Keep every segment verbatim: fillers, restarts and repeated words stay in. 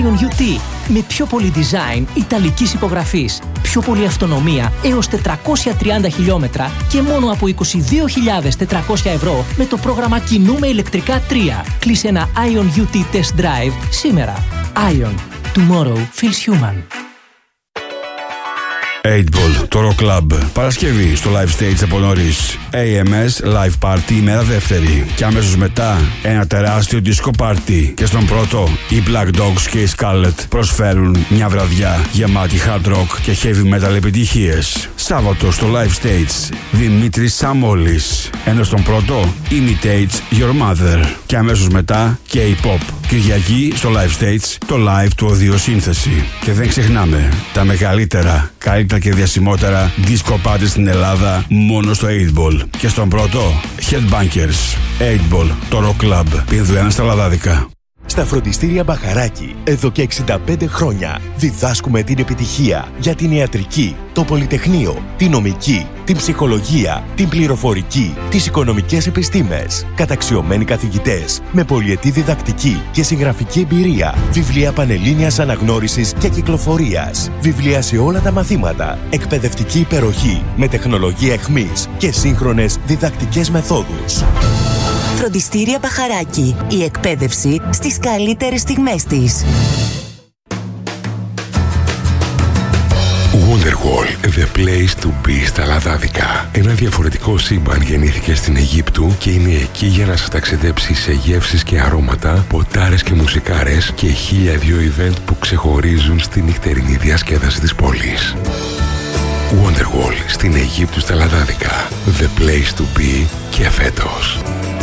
Ion γιου τι με πιο πολύ design ιταλικής υπογραφής, πιο πολύ αυτονομία έως τετρακόσια τριάντα χιλιόμετρα και μόνο από είκοσι δύο χιλιάδες τετρακόσια ευρώ με το πρόγραμμα Κινούμε ηλεκτρικά τρία. Κλείσε ένα Ion γιου τι Test Drive σήμερα. Ion. Tomorrow feels human. eight ball, το Rock Club. Παρασκευή στο live stage από νωρίς. έι εμ ες Live Party ημέρα δεύτερη. Και αμέσως μετά ένα τεράστιο disco party. Και στον πρώτο οι Black Dogs και οι Scarlet προσφέρουν μια βραδιά γεμάτη hard rock και heavy metal επιτυχίες. Σάββατο στο live stage Δημήτρης Σαμόλης. Ενώ στον πρώτο Imitates Your Mother. Και αμέσως μετά K-pop. Κυριακή στο live stage το live του Οδιοσύνθεση. Και δεν ξεχνάμε τα μεγαλύτερα, καλύτερα και διασημότερα disco party στην Ελλάδα μόνο στο eight ball. Και στον πρώτο Headbangers. eight ball, το Rock Club. Πίνδου ένα στα Λαδάδικα. Στα φροντιστήρια Μπαχαράκη, εδώ και εξήντα πέντε χρόνια, διδάσκουμε την επιτυχία για την ιατρική, το πολυτεχνείο, την νομική, την ψυχολογία, την πληροφορική, τις οικονομικές επιστήμες. Καταξιωμένοι καθηγητές, με πολυετή διδακτική και συγγραφική εμπειρία, βιβλία πανελλήνιας αναγνώρισης και κυκλοφορίας, βιβλία σε όλα τα μαθήματα, εκπαιδευτική υπεροχή, με τεχνολογία εχμής και σύγχρονες διδακτικές μεθόδους. Φροντιστήρια Μπαχαράκη. Η εκπαίδευση στις καλύτερες στιγμές της. Wonderwall, the place to be στα Λαδάδικα. Ένα διαφορετικό σύμπαν γεννήθηκε στην Αιγύπτου και είναι εκεί για να σας ταξιδέψει σε γεύσεις και αρώματα, ποτάρες και μουσικάρες και χίλια δύο event που ξεχωρίζουν στη νυχτερινή διασκέδαση της πόλης. Wonderwall στην Αιγύπτου στα Λαδάδικα. The place to be και φέτος.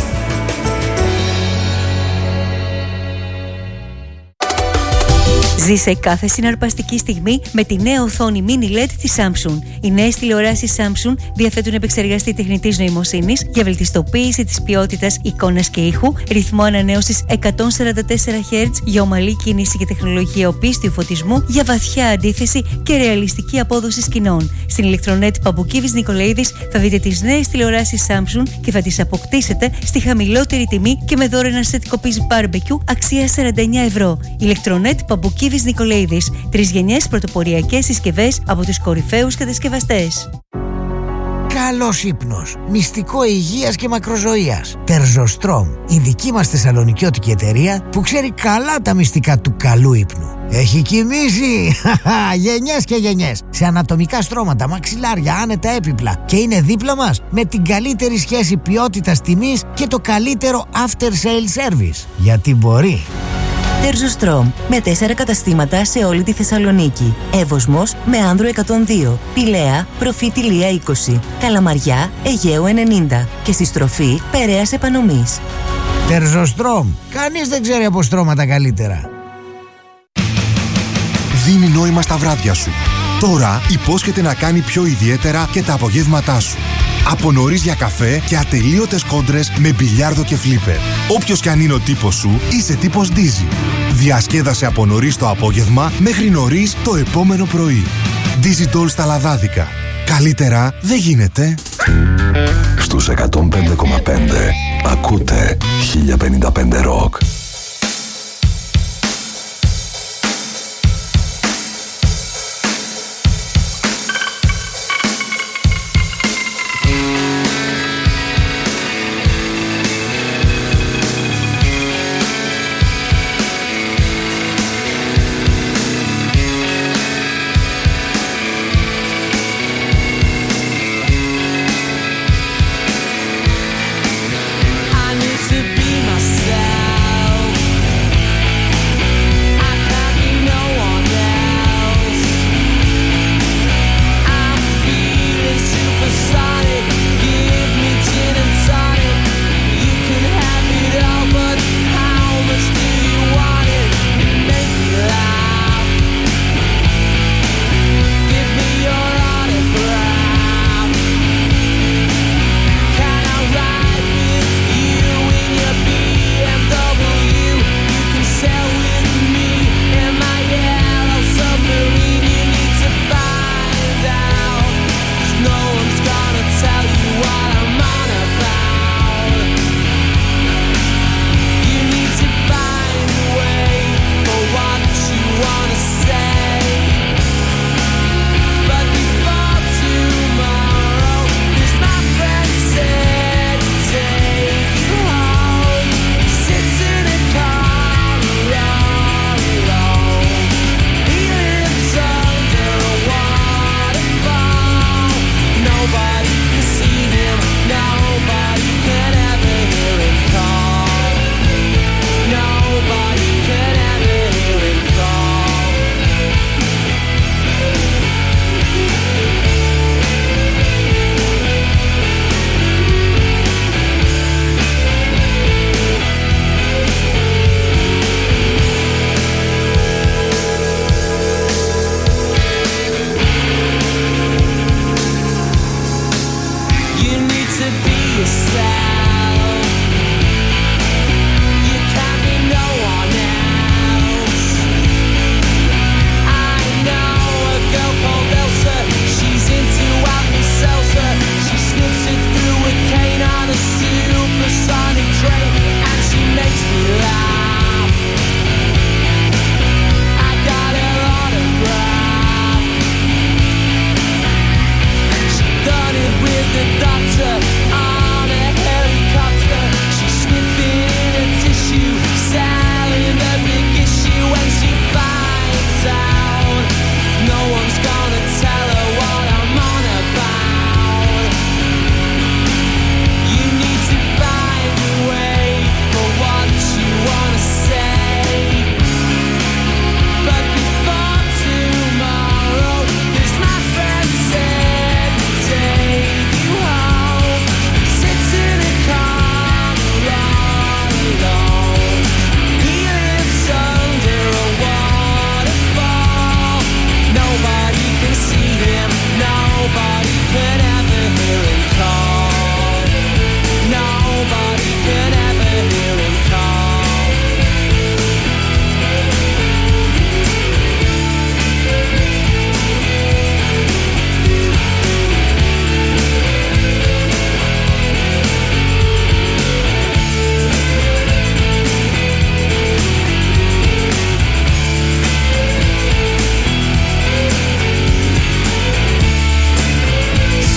Ζήσε κάθε συναρπαστική στιγμή με τη νέα οθόνη Mini ελ ι ντι της Samsung. Οι νέες τηλεοράσεις Samsung διαθέτουν επεξεργαστή τεχνητής νοημοσύνης για βελτιστοποίηση της ποιότητας εικόνας και ήχου, ρυθμό ανανέωσης εκατόν σαράντα τέσσερα χερτζ για ομαλή κίνηση και τεχνολογία οπίστιου φωτισμού για βαθιά αντίθεση και ρεαλιστική απόδοση σκηνών. Στην ηλεκτρονέτ Παμπουκίβης Νικολαίδης θα δείτε τις νέες τηλεοράσεις Samsung και θα τις αποκτήσετε στη χαμηλότερη τιμή και με δώρο ένα σετ κοπής barbecue αξίας σαράντα εννέα ευρώ. Ηλεκτρονέτ Παμπουκίβης Νικολαίδης. Τρεις γενιές πρωτοποριακές συσκευές από τους κορυφαίους κατασκευαστές. Καλός ύπνος, μυστικό υγείας και μακροζωίας. Τερζοστρόμ, η δική μας θεσσαλονικιώτικη εταιρεία που ξέρει καλά τα μυστικά του καλού ύπνου. Έχει κοιμήσει γενιές και γενιές σε ανατομικά στρώματα, μαξιλάρια, άνετα έπιπλα και είναι δίπλα μας με την καλύτερη σχέση ποιότητας τιμής και το καλύτερο after sale service. Γιατί μπορεί. Τερζοστρόμ, με τέσσερα καταστήματα σε όλη τη Θεσσαλονίκη. Εύωσμος με Άνδρο εκατόν δύο, Πηλαία, Προφήτη Λία είκοσι, Καλαμαριά, Αιγαίου ενενήντα και στη στροφή Περαίας Επανομής. Τερζοστρόμ, κανείς δεν ξέρει από στρώματα καλύτερα. Δίνει νόημα στα βράδια σου. Τώρα υπόσχεται να κάνει πιο ιδιαίτερα και τα απογεύματά σου. Από νωρίς για καφέ και ατελείωτες κόντρες με μπιλιάρδο και φλίπερ. Όποιος κι αν είναι ο τύπος σου, είσαι τύπος Dizzy. Διασκέδασε από νωρίς το απόγευμα μέχρι νωρίς το επόμενο πρωί. Dizzy Doll στα Λαδάδικα. Καλύτερα δεν γίνεται. Στους εκατόν πέντε κόμμα πέντε ακούτε χίλια πενήντα πέντε Rock. To be myself.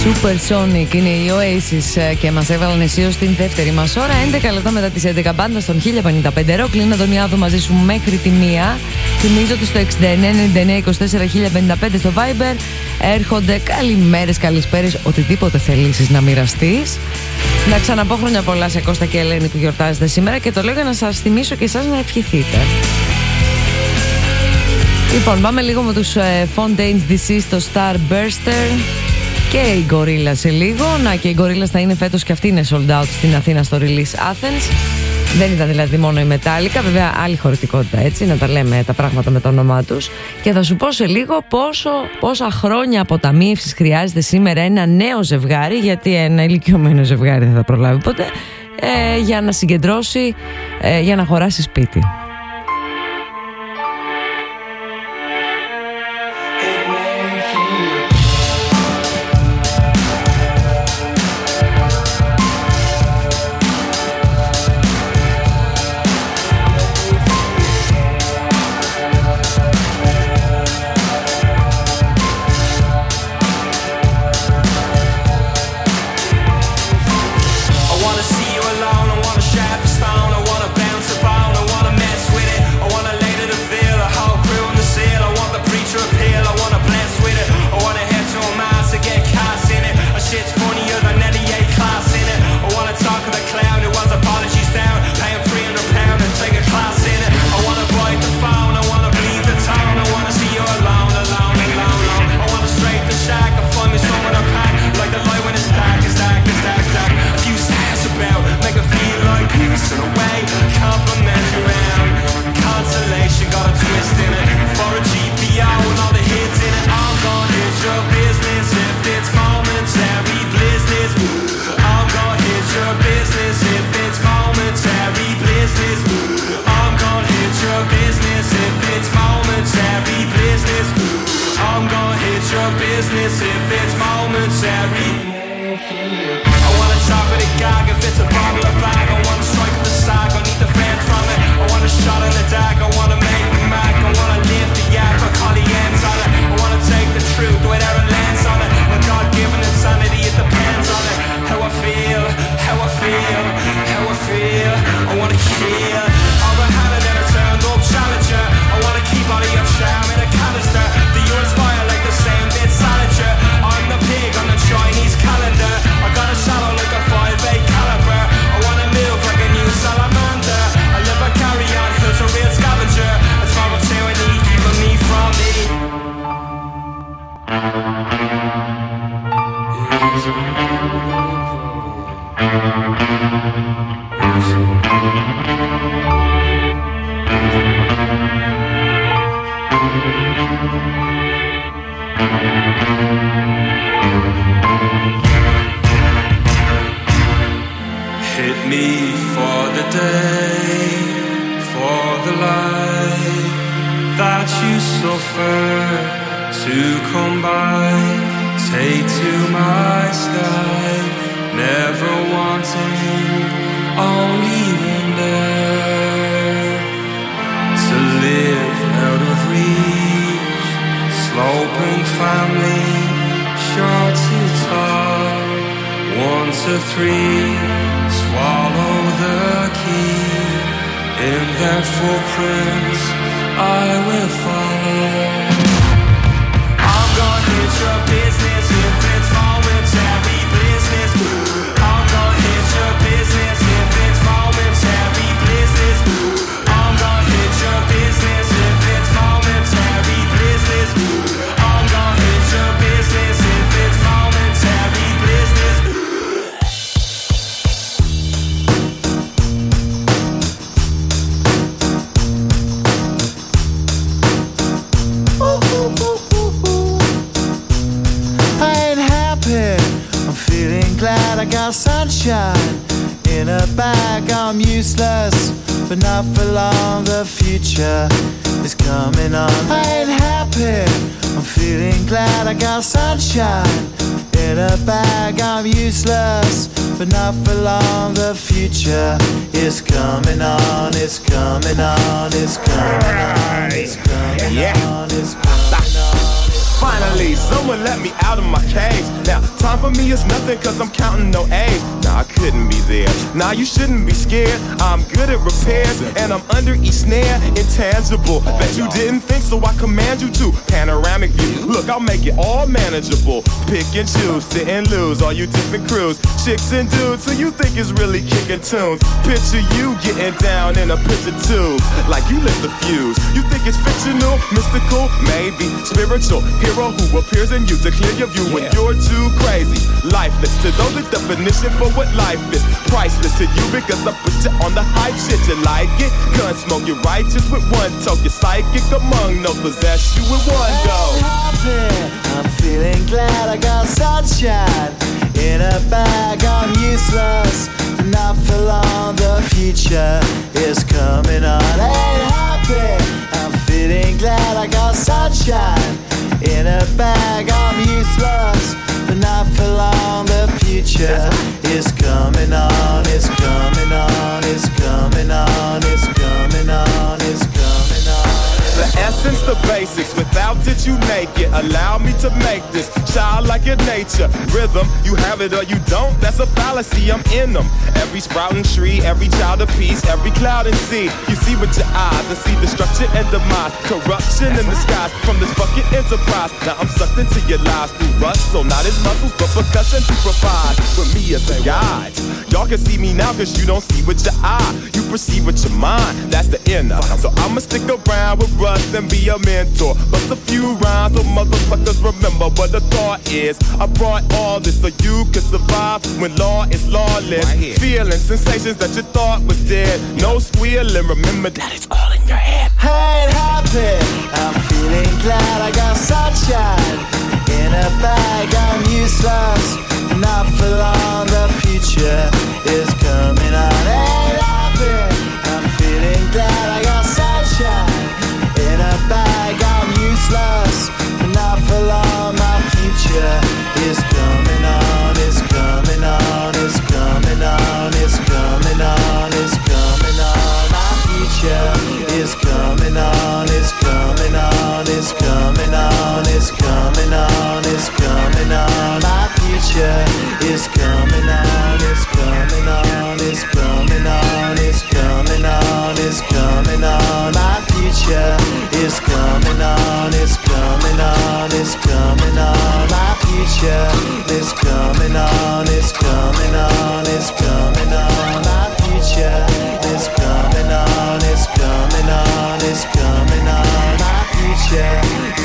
Supersonic είναι η Oasis και μας έβαλαν αισίως στην δεύτερη μας ώρα. έντεκα λεπτά μετά τις έντεκα, πάντα στον χίλια πενήντα πέντε Rock. Λίνα Αντωνιάδου μαζί σου μέχρι τη μία. Θυμίζω ότι στο εξήντα εννέα ενενήντα εννέα είκοσι τέσσερα χίλια πενήντα πέντε στο Viber έρχονται καλημέρες, καλησπέρες, οτιδήποτε θελήσεις να μοιραστείς. Να ξαναπώ χρόνια πολλά σε Κώστα και Ελένη που γιορτάζετε σήμερα και το λέω για να σας θυμίσω και εσάς να ευχηθείτε. Λοιπόν, πάμε λίγο με τους ε, Fontaines ντι σι στο Starburster και η Gorillaz σε λίγο. Να, και η Gorillaz θα είναι φέτος και αυτή είναι sold out στην Αθήνα στο Release Athens. Δεν ήταν δηλαδή μόνο η Metallica, βέβαια άλλη χωρητικότητα, έτσι, να τα λέμε τα πράγματα με το όνομά τους. Και θα σου πω σε λίγο πόσο, πόσα χρόνια αποταμίευσης χρειάζεται σήμερα ένα νέο ζευγάρι, γιατί ένα ηλικιωμένο ζευγάρι δεν θα προλάβει ποτέ, ε, για να συγκεντρώσει, ε, για να χωράσει σπίτι. Finally, please, someone let me out of my cage. Now, time for me is nothing cause I'm counting no age. Nah, I couldn't be there. Nah, you shouldn't be scared. I'm good at repairs and I'm under each snare. Intangible, bet you didn't think, so I command you to. Panoramic view, look, I'll make it all manageable. Pick and choose, sit and lose, all you different crews. Chicks and dudes who you think is really kicking tunes. Picture you getting down in a picture tube, like you lit the fuse. You think it's fictional, mystical, maybe spiritual hero who appears in you to clear your view when you're too crazy. Lifeless to those, the definition for what life is. Priceless to you because I put you on the hype shit. You like it? Gun smoke, you're righteous with one toke. You're psychic among no possess you with one go. I'm feeling glad I got sunshine in a bag. I'm useless, not for long. The future is coming on. Ain't happy. I'm feeling glad I got sunshine in a bag. I'm useless, but not for long. The future is coming on. It's coming on. It's coming on. It's coming on. It's coming on. The essence, the basics, without it you make it. Allow me to make this childlike in nature. Rhythm, you have it or you don't, that's a fallacy, I'm in them. Every sprouting tree, every child of peace, every cloud and sea. You see with your eyes and see destruction and demise. Corruption in the skies from this fucking enterprise. Now I'm sucked into your lives through rust, so not as muscles but percussion to provide with me as a guide. Y'all can see me now cause you don't see with your eye. You perceive with your mind, that's the inner. So I'ma stick around with Russ and be a mentor. Bust a few rhymes so motherfuckers remember what the thought is. I brought all this so you can survive when law is lawless. Right, feeling sensations that you thought was dead. No squealing, remember that it's all in your head. I ain't happy. I'm feeling glad I got sunshine in a bag. I'm useless, not for long. The future is coming on. Ain't happy. I'm feeling glad I got sunshine in a bag. I'm useless, not for long. My future is coming on. It's coming on. It's coming on. It's coming on. It's coming on. My future is coming on. It's coming on. It's coming on. It's coming on. It's coming on. My future is coming on. It's coming on. It's coming on. It's coming on. It's coming on. My future is coming on. It's coming on. It's coming on. My future is coming on. It's coming on. It's coming on. My future is coming on. It's coming on. It's coming on. My future.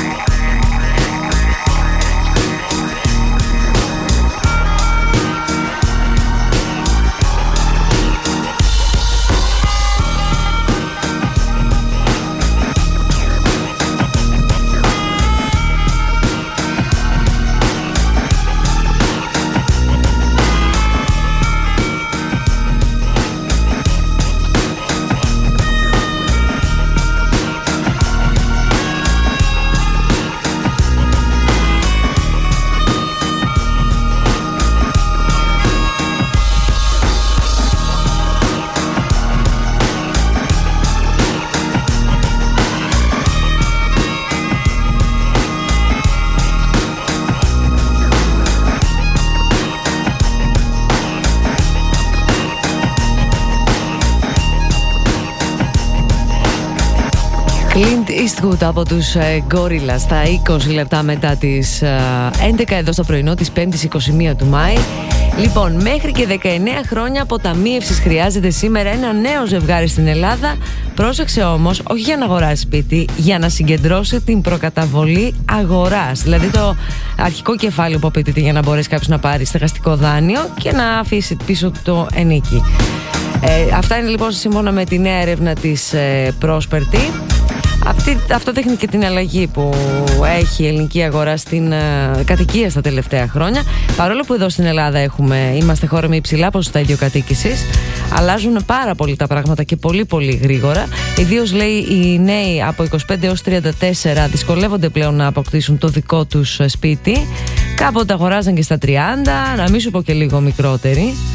Clint Eastwood από τους Gorillaz στα είκοσι λεπτά μετά τις έντεκα εδώ στο πρωινό της πέμπτης εικοστή πρώτη του Μάη. Λοιπόν, μέχρι και δεκαεννέα χρόνια αποταμίευσης χρειάζεται σήμερα ένα νέο ζευγάρι στην Ελλάδα. Πρόσεξε όμως, όχι για να αγοράσει σπίτι, για να συγκεντρώσει την προκαταβολή αγοράς. Δηλαδή το αρχικό κεφάλαιο που απαιτείται για να μπορέσει κάποιος να πάρει στεγαστικό δάνειο και να αφήσει πίσω το ενίκη. Ε, αυτά είναι λοιπόν σύμφωνα με τη νέα έρευνα της ε, Prosperity. Αυτή, αυτό δείχνει και την αλλαγή που έχει η ελληνική αγορά στην uh, κατοικία στα τελευταία χρόνια. Παρόλο που εδώ στην Ελλάδα έχουμε, είμαστε χώρα με υψηλά ποσοστά ιδιοκατοίκησης, αλλάζουν πάρα πολύ τα πράγματα και πολύ πολύ γρήγορα. Ιδίως λέει οι νέοι από είκοσι πέντε έως τριάντα τέσσερα δυσκολεύονται πλέον να αποκτήσουν το δικό τους σπίτι. Κάποτε αγοράζαν και στα τριάντα, να μην σου πω και λίγο μικρότεροι.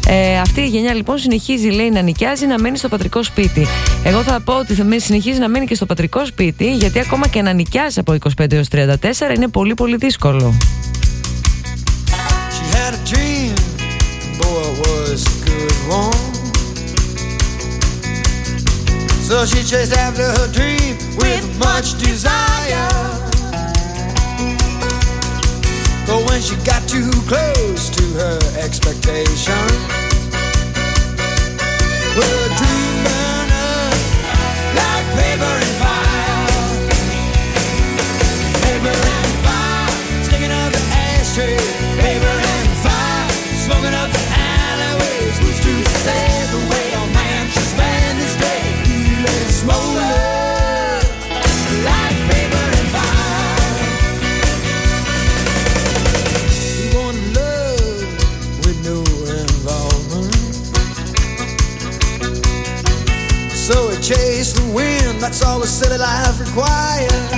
Ε, αυτή η γενιά λοιπόν συνεχίζει, λέει, να νοικιάζει, να μένει στο πατρικό σπίτι. Εγώ θα πω ότι θα συνεχίζει να μένει και στο πατρικό σπίτι, γιατί ακόμα και να νοικιάζει από είκοσι πέντε έως τριάντα τέσσερα είναι πολύ πολύ δύσκολο. She had a dream, boy, it was a good one. So she chased after her dream with much desire. But when she got too close to her expectation, well, her dream burned up like paper and fire. Paper and fire, sticking up the ashtray. Paper and fire, smoking up the alleyways. Who's to say the way a man should spend his day? He let it smolder like paper and fire. He wanted love with no involvement, so he chased the wind. That's all the city life required.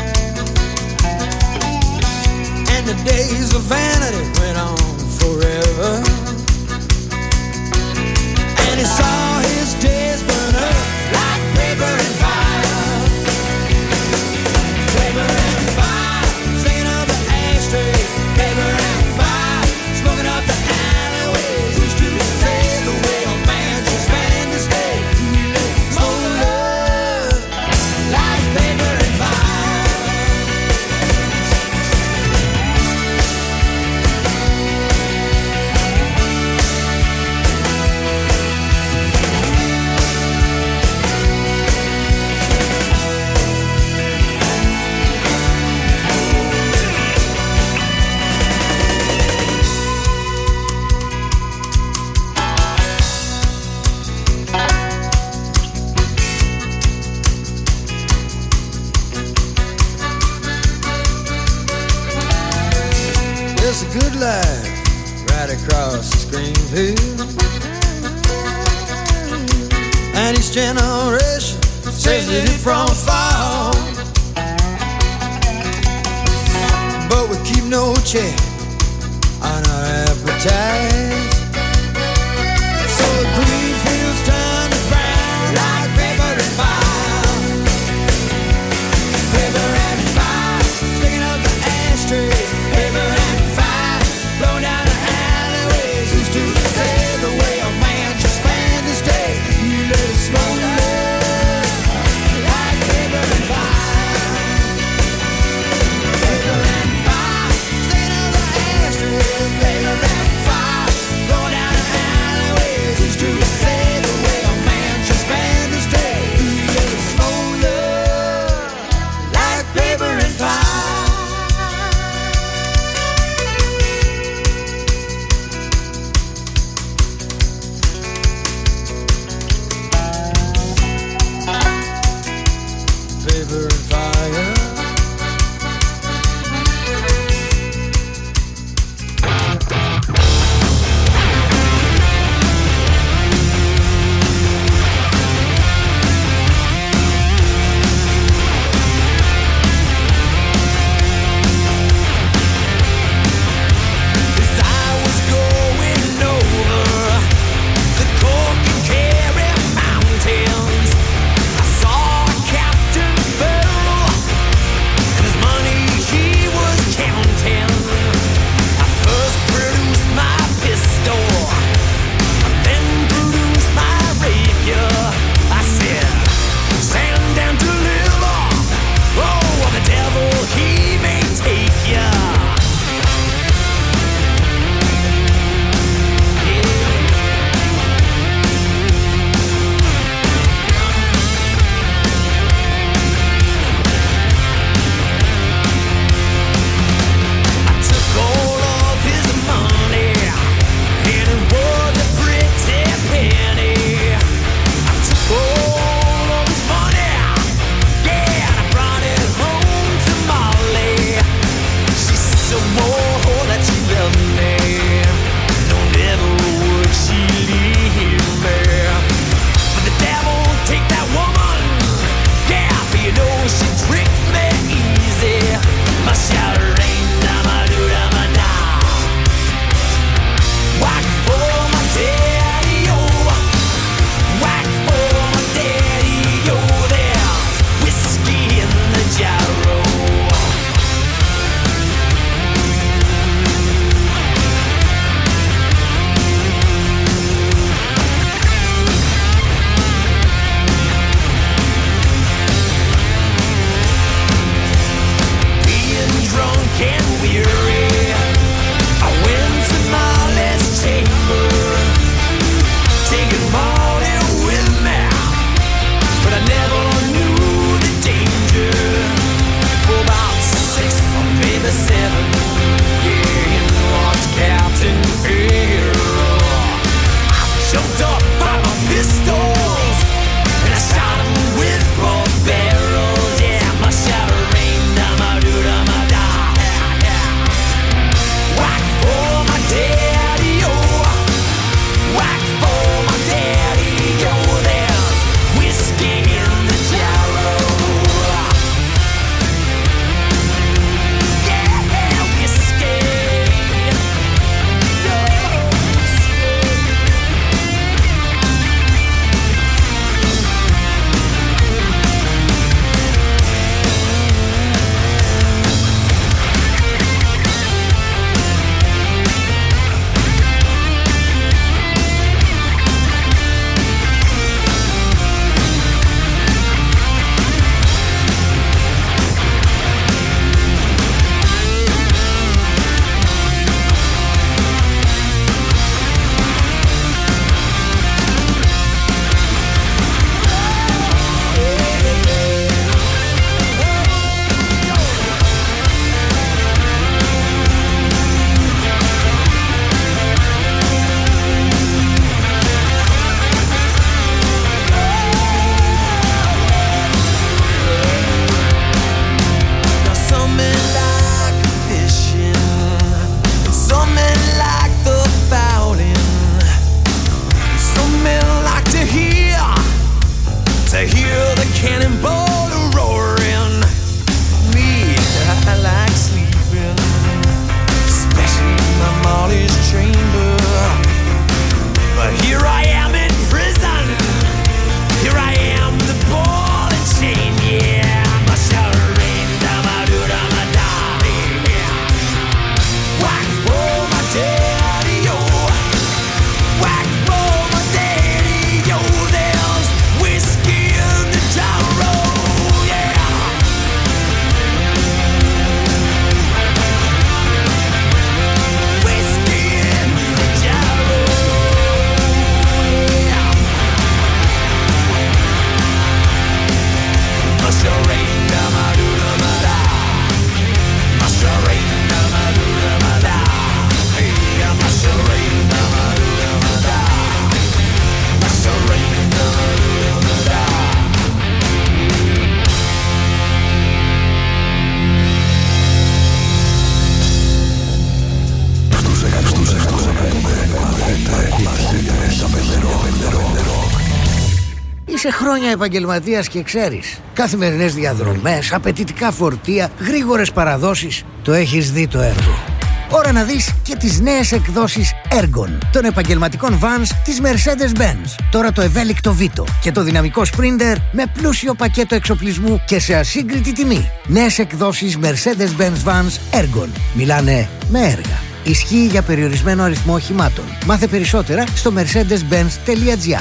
And the days of vanity went on forever. And he saw his days burn up like paper and fire. Paper and fire, singing up the ashtray. Paper and fire, smoking up the alleyways. Who's to say the way a man should spend his day? He let it smolder like paper and fire. There's a good life right across the Greenville, and each generation says it from afar. But we keep no check on our appetite, so the green fields turn to brown like paper and fire. Paper and fire, sticking up the ashtray. Paper and fire, blowing down the alleyways. Who's to say the way a man should spend his day? You let it smolder like paper and fire. Paper and fire, sticking up the Είσαι χρόνια επαγγελματίας και ξέρεις. Καθημερινές διαδρομές, απαιτητικά φορτία, γρήγορες παραδόσεις. Το έχεις δει το έργο. Ώρα να δεις και τις νέες εκδόσεις Ergon των επαγγελματικών vans της Mercedes-Benz. Τώρα το ευέλικτο Vito και το δυναμικό Sprinter με πλούσιο πακέτο εξοπλισμού και σε ασύγκριτη τιμή. Νέες εκδόσεις Mercedes-Benz Vans Ergon. Μιλάνε με έργα. Ισχύει για περιορισμένο αριθμό οχημάτων. Μάθε περισσότερα στο mercedes benz τελεία gr.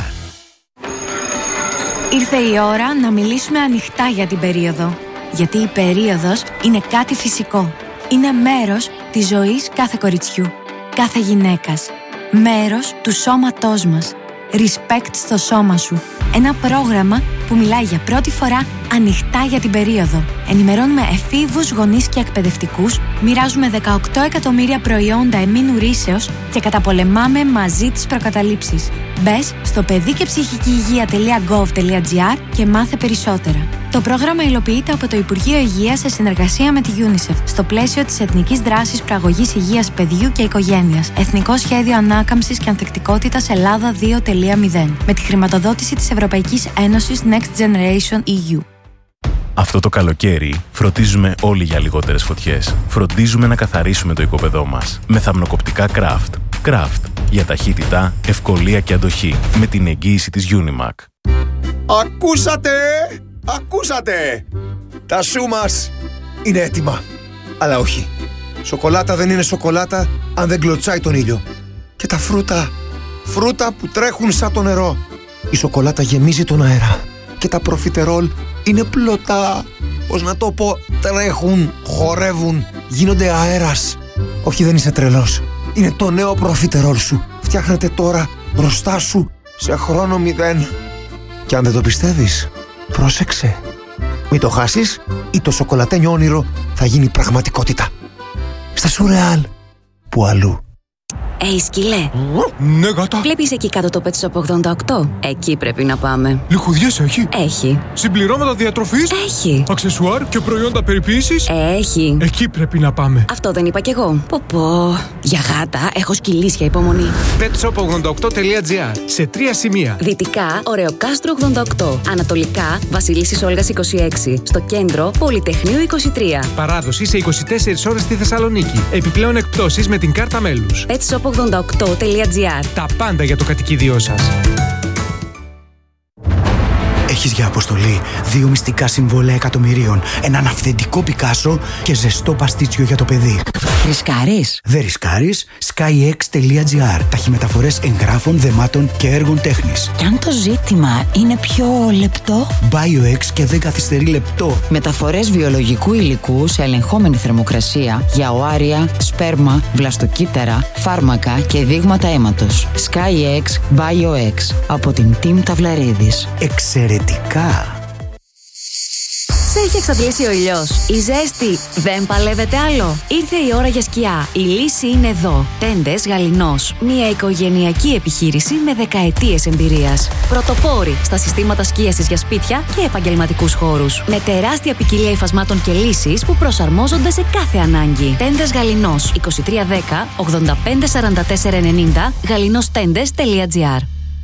Ήρθε η ώρα να μιλήσουμε ανοιχτά για την περίοδο. Γιατί η περίοδος είναι κάτι φυσικό. Είναι μέρος της ζωής κάθε κοριτσιού, κάθε γυναίκας. Μέρος του σώματός μας. Respect στο σώμα σου. Ένα πρόγραμμα που μιλάει για πρώτη φορά ανοιχτά για την περίοδο. Ενημερώνουμε εφήβους, γονείς και εκπαιδευτικούς, μοιράζουμε δεκαοκτώ εκατομμύρια προϊόντα εμμήνου ρύσεως και καταπολεμάμε μαζί τις προκαταλήψεις. Μπες στο παιδί και ψυχική υγεία τελεία gov τελεία gr και μάθε περισσότερα. Το πρόγραμμα υλοποιείται από το Υπουργείο Υγείας σε συνεργασία με τη UNICEF στο πλαίσιο της Εθνικής Δράσης Προαγωγής Υγείας Παιδιού και Οικογένειας. Εθνικό Σχέδιο Ανάκαμψης και Ανθεκτικότητας Ελλάδα δύο τελεία μηδέν. Με τη χρηματοδότηση της Ευρωπαϊκής Ένωσης Next Generation ι γιου. Αυτό το καλοκαίρι φροντίζουμε όλοι για λιγότερες φωτιές. Φροντίζουμε να καθαρίσουμε το οικόπεδό μας με θαμνοκοπτικά Craft. Craft για ταχύτητα, ευκολία και αντοχή με την εγγύηση της Unimac. Ακούσατε! Ακούσατε! Τα σου μας είναι έτοιμα. Αλλά όχι. Σοκολάτα δεν είναι σοκολάτα αν δεν κλωτσάει τον ήλιο. Και τα φρούτα, φρούτα που τρέχουν σαν το νερό. Η σοκολάτα γεμίζει τον αέρα. Και τα προφιτερόλ είναι πλωτά. Πώς να το πω, τρέχουν, χορεύουν, γίνονται αέρας. Όχι, δεν είσαι τρελός. Είναι το νέο προφιτερόλ σου. Φτιάχνεται τώρα μπροστά σου σε χρόνο μηδέν. Και αν δεν το πιστεύεις, πρόσεξε. Μην το χάσεις ή το σοκολατένιο όνειρο θα γίνει πραγματικότητα. Στα Σουρεάλ, που αλλού. Ει, σκυλέ. Ναι, γάτα. Βλέπεις εκεί κάτω το Pet Shop ογδόντα οκτώ? Εκεί πρέπει να πάμε. Λιχουδιές έχει? Έχει. Συμπληρώματα διατροφής? Έχει. Αξεσουάρ και προϊόντα περιποίησης? Έχει. Εκεί πρέπει να πάμε. Αυτό δεν είπα κι εγώ. Πω πω. Για γάτα έχω σκυλίσια υπομονή. pet shop ογδόντα οκτώ τελεία gr. Σε τρία σημεία. Δυτικά, Ωρεοκάστρο ογδόντα οκτώ. Ανατολικά, Βασιλίσσης Όλγας είκοσι έξι. Στο κέντρο, Πολυτεχνείου είκοσι τρία. Παράδοση σε είκοσι τέσσερις ώρες στη Θεσσαλονίκη. Επιπλέον εκπτώσεις με την κάρτα μέλους. pet shop ογδόντα οκτώ τελεία gr. Τα πάντα για το κατοικίδιό σας. Έχεις για αποστολή δύο μυστικά συμβόλαια εκατομμυρίων, έναν αυθεντικό Πικάσο και ζεστό παστίτσιο για το παιδί. Ρισκάρεις? Δεν ρισκάρεις. skyx τελεία gr. Ταχυμεταφορές εγγράφων, δεμάτων και έργων τέχνης. Κι αν το ζήτημα είναι πιο λεπτό? BioX και δεν καθυστερεί λεπτό. Μεταφορές βιολογικού υλικού σε ελεγχόμενη θερμοκρασία για οάρια, σπέρμα, βλαστοκύτταρα, φάρμακα και δείγματα αίματος. skyx BioX από την Team Ταυλαρίδης. Εξαιρετικά! Σε έχει εξαντλήσει ο ήλιος. Η ζέστη δεν παλεύεται άλλο. Ήρθε η ώρα για σκιά. Η λύση είναι εδώ. Τέντες Γαληνός. Μια οικογενειακή επιχείρηση με δεκαετίες εμπειρίας. Πρωτοπόροι στα συστήματα σκίασης για σπίτια και επαγγελματικούς χώρους. Με τεράστια ποικιλία υφασμάτων και λύσεις που προσαρμόζονται σε κάθε ανάγκη. Τέντες Γαληνός. είκοσι τρία δέκα ογδόντα πέντε σαράντα τέσσερα ενενήντα γαληνόστέντες τελεία gr.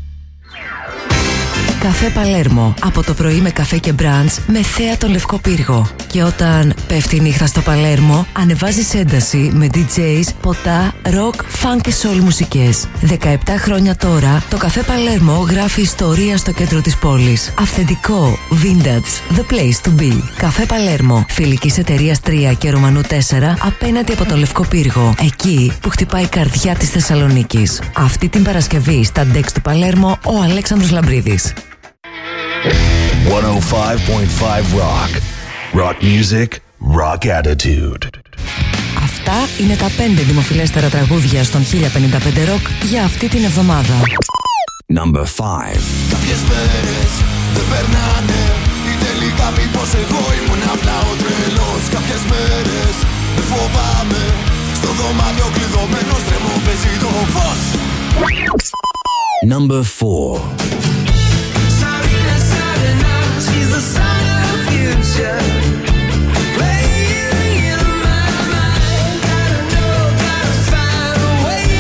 Καφέ Παλέρμο. Από το πρωί με καφέ και μπραντς με θέα τον Λευκό Πύργο. Και όταν πέφτει η νύχτα στο Παλέρμο, ανεβάζεις ένταση με ντι τζέις, ποτά, ροκ, φαν και σόλ μουσικές. δεκαεπτά χρόνια τώρα, το Καφέ Παλέρμο γράφει ιστορία στο κέντρο της πόλης. Αυθεντικό, vintage, the place to be. Καφέ Παλέρμο, φιλικής εταιρείας τρία και Ρωμανού τέσσερα, απέναντι από το Λευκό Πύργο. Εκεί που χτυπάει η καρδιά της Θεσσαλονίκης. Αυτή την Παρασκευή στα ντεξ του Παλέρμο, ο Αλέξανδρος Λαμπρίδης. εκατόν πέντε κόμμα πέντε Rock. Rock music, rock attitude. Αυτά είναι τα πέντε δημοφιλέστερα τραγούδια στον χίλια πενήντα πέντε Rock για αυτή την εβδομάδα. Number five. Κάποιες μέρες δεν περνάνε ή τελικά μήπως εγώ ήμουν απλά ο τρελός. Κάποιες μέρες δεν φοβάμαι στο δωμάτιο κλειδωμένος τρέμω παίζει το φως. Number four.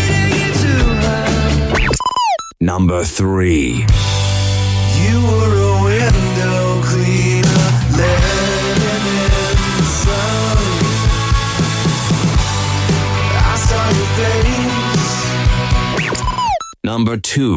Number three. You were Number two.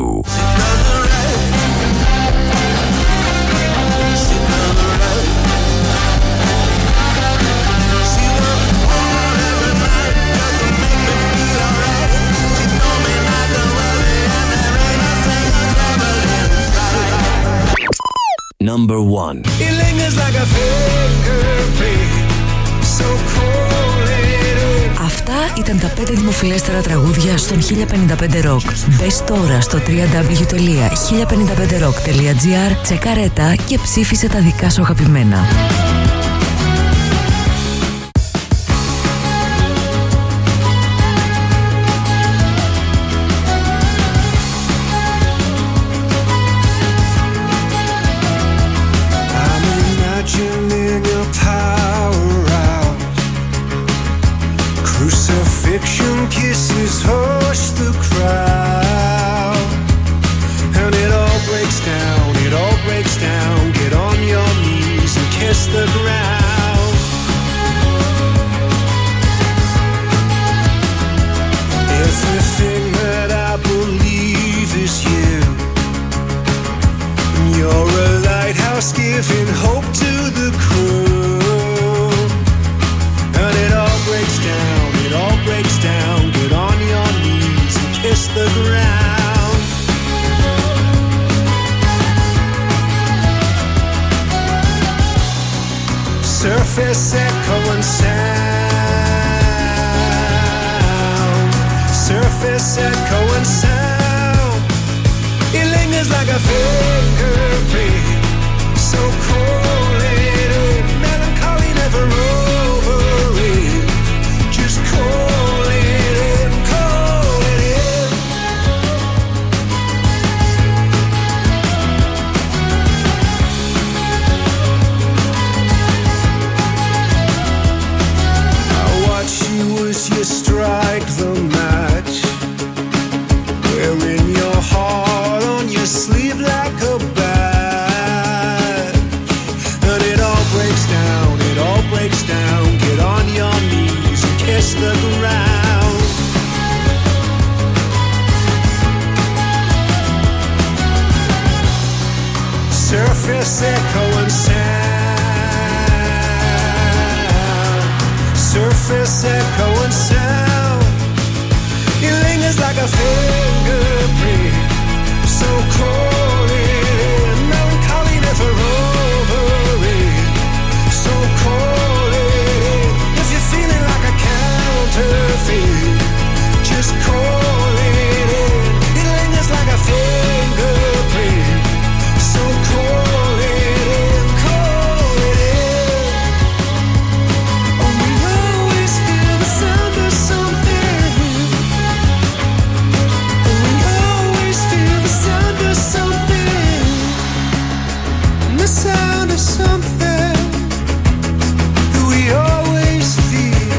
Number one. It lingers like a fingerprint, so cold. Αυτά ήταν τα πέντε δημοφιλέστερα τραγούδια στον χίλια πενήντα πέντε Rock. Μπες τώρα στο double-u double-u double-u τελεία χίλια πενήντα πέντε rock τελεία gr, τσεκάρε τα και ψήφισε τα δικά σου αγαπημένα. Kisses hush the crowd, and it all breaks down, it all breaks down. Get on your knees and kiss the ground. Everything that I believe is you. You're a lighthouse giving hope to the crew, and it all breaks down, it all breaks down. Get on your knees and kiss the ground. Surface echo and sound. Surface echo and sound. It lingers like a fingerprint, so cold-headed, melancholy never over it. Just call it in, call it in. I watch you as you strike the match, wearing your heart on your sleeve like a badge. And it all breaks down, it all breaks down. Get on your knees and kiss the ground. Surface echo and sound. Surface echo and sound. It lingers like a fingerprint, so cold and melancholy never over it. So cold. If you're feeling like a counterfeit, just call it in. It lingers like a fingerprint, so call it in, call it in. Oh, we always feel the sound of something. Oh, we always feel the sound of something. The sound of something that we always feel.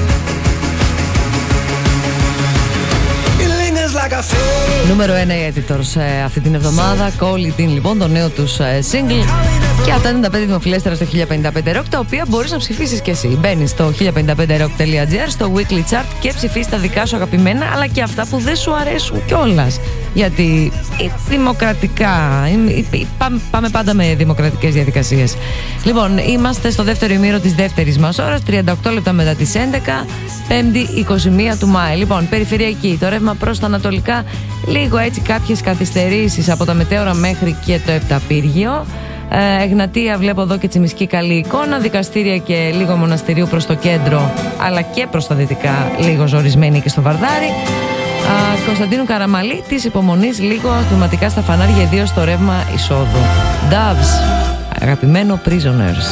It lingers like a fingerprint. Νούμερο ένα οι Editors ε, αυτή την εβδομάδα. Call It In, λοιπόν, το νέο τους ε, single. Και αυτά είναι τα πέντε δημοφιλέστερα στο χίλια πενήντα πέντε Rock, τα οποία μπορείς να ψηφίσεις και εσύ. Μπαίνεις στο χίλια πενήντα πέντε rock τελεία gr, στο weekly chart, και ψηφίσεις τα δικά σου αγαπημένα, αλλά και αυτά που δεν σου αρέσουν κιόλας. Γιατί δημοκρατικά, πάμε πάντα με δημοκρατικές διαδικασίες. Λοιπόν, είμαστε στο δεύτερο ημίρο της δεύτερης μας ώρας, τριάντα οκτώ λεπτά μετά τις έντεκα, Πέμπτη είκοσι μία του Μάη. Λοιπόν, περιφερειακή, το ρεύμα προς τα ανατολικά, λίγο έτσι κάποιες καθυστερήσεις από τα Μετέωρα μέχρι και το Επταπύργιο. Ε, Εγνατία βλέπω εδώ και Τσιμισκή καλή εικόνα. Δικαστήρια και λίγο Μοναστηρίου προς το κέντρο, αλλά και προς τα δυτικά λίγο ζορισμένη και στο Βαρδάρι. Α, Κωνσταντίνου Καραμαλή της υπομονής λίγο ατοματικά στα φανάρια, ιδίως στο ρεύμα εισόδου. Doves, αγαπημένο Prisoners.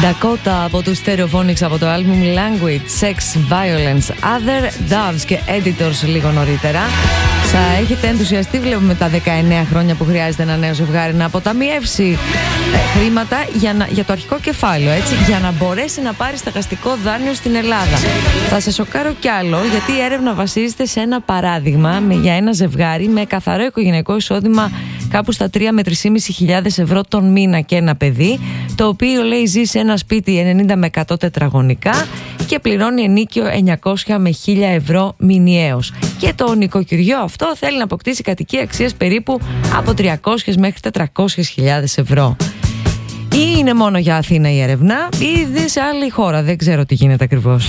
Dakota από τους Stereophonics από το album Language, Sex, Violence, Other, Doves και Editors λίγο νωρίτερα. Θα έχετε ενθουσιαστεί, βλέπουμε, τα δεκαεννέα χρόνια που χρειάζεται ένα νέο ζευγάρι να αποταμιεύσει ε, χρήματα για, να, για το αρχικό κεφάλαιο, έτσι, για να μπορέσει να πάρει στεγαστικό δάνειο στην Ελλάδα. Θα σε σοκάρω κι άλλο, γιατί η έρευνα βασίζεται σε ένα παράδειγμα με, για ένα ζευγάρι με καθαρό οικογενειακό εισόδημα κάπου στα τρία με τρεις χιλιάδες πεντακόσια ευρώ τον μήνα και ένα παιδί, το οποίο, λέει, ζει σε ένα σπίτι ενενήντα με εκατό τετραγωνικά και πληρώνει ενίκιο εννιακόσια με χίλια ευρώ μηνιαίως. Και το νοικοκυριό αυτό θέλει να αποκτήσει κατοικία αξίας περίπου από τριακόσιες μέχρι τετρακόσιες χιλιάδες ευρώ. Ή είναι μόνο για Αθήνα η έρευνα, ή σε άλλη χώρα, δεν ξέρω τι γίνεται ακριβώς.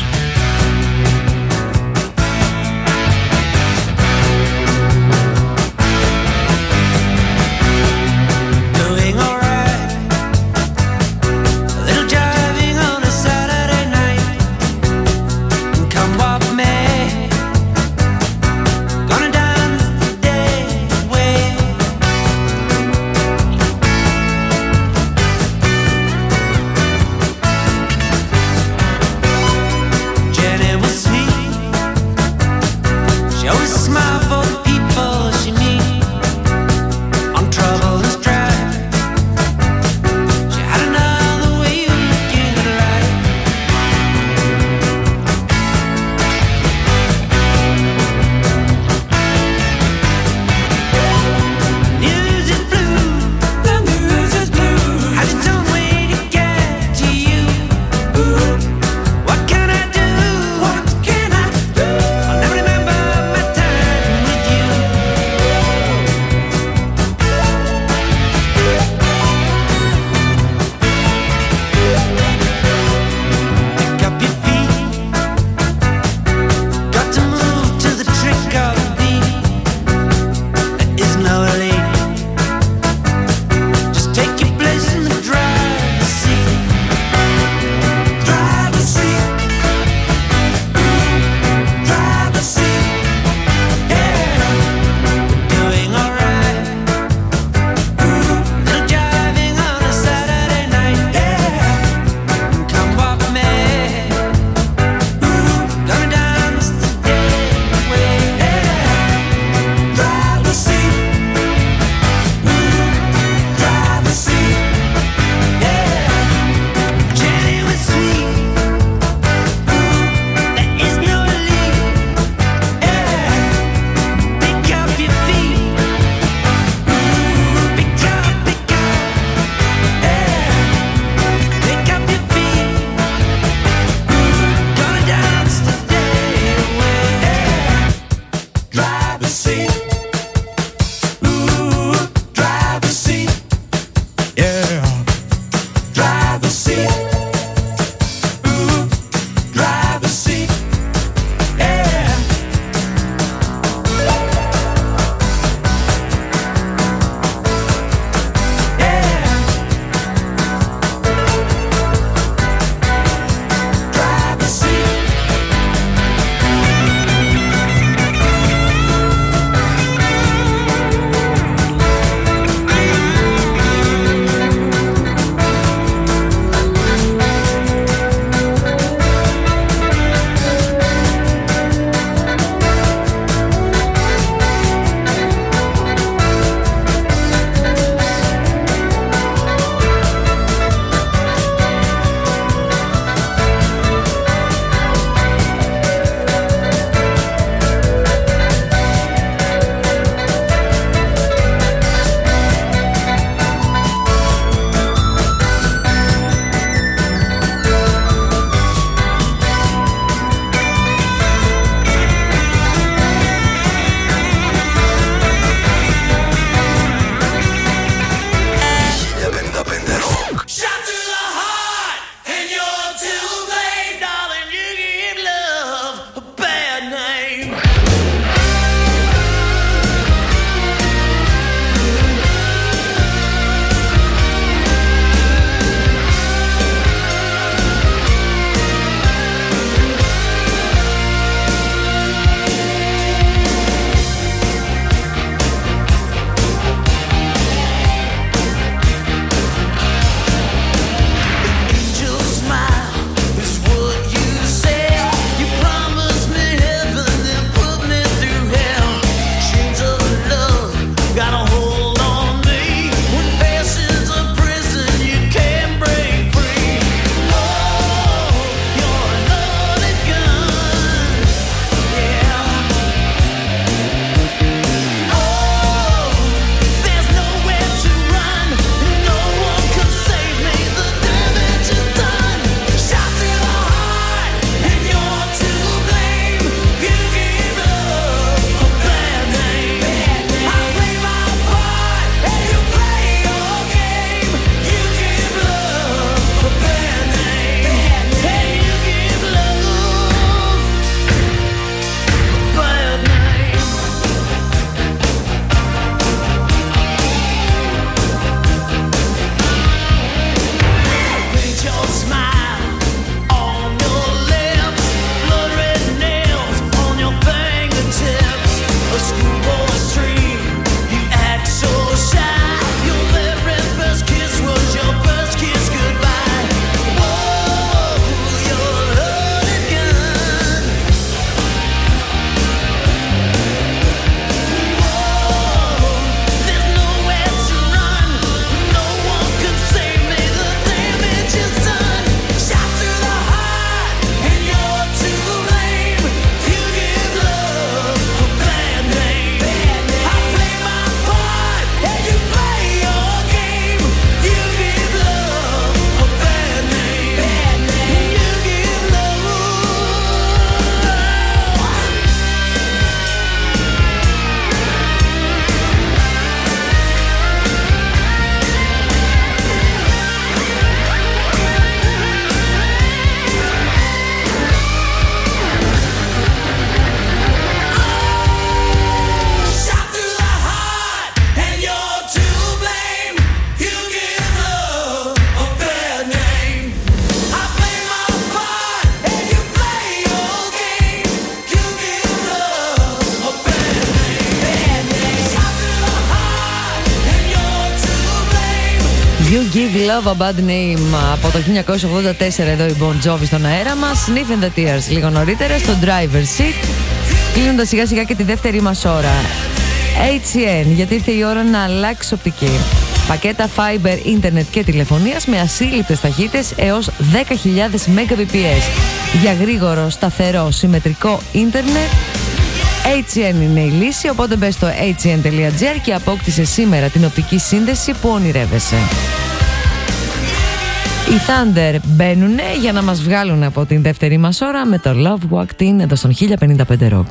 You Give Love a Bad Name από το χίλια εννιακόσια ογδόντα τέσσερα εδώ η Bon Jovi στον αέρα μας. Sniff and the Tears λίγο νωρίτερα στο Driver's Seat, κλείνοντας σιγά σιγά και τη δεύτερη μας ώρα. έιτς σι εν, γιατί ήρθε η ώρα να αλλάξει οπτική. Πακέτα Fiber, ίντερνετ και τηλεφωνίας με ασύλληπτες ταχύτητες έως δέκα χιλιάδες Mbps για γρήγορο, σταθερό, συμμετρικό ίντερνετ. έιτς σι εν είναι η λύση, οπότε μπες στο έιτς σι εν τελεία τζι άρ και απόκτησε σήμερα την οπτική σύνδεση που ονειρεύεσαι. Οι Thunder μπαίνουνε για να μας βγάλουν από την δεύτερη μας ώρα με το Love Walked In εδώ στον χίλια πενήντα πέντε Rock.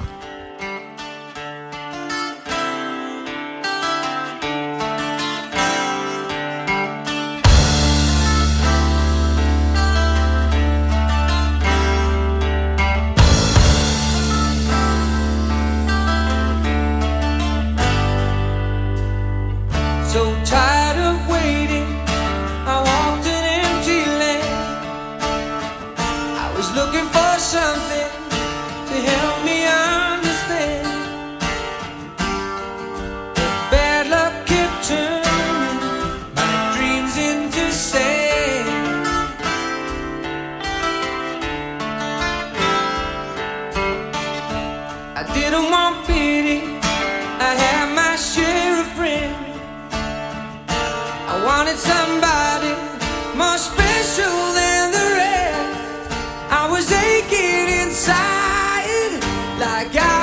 Like I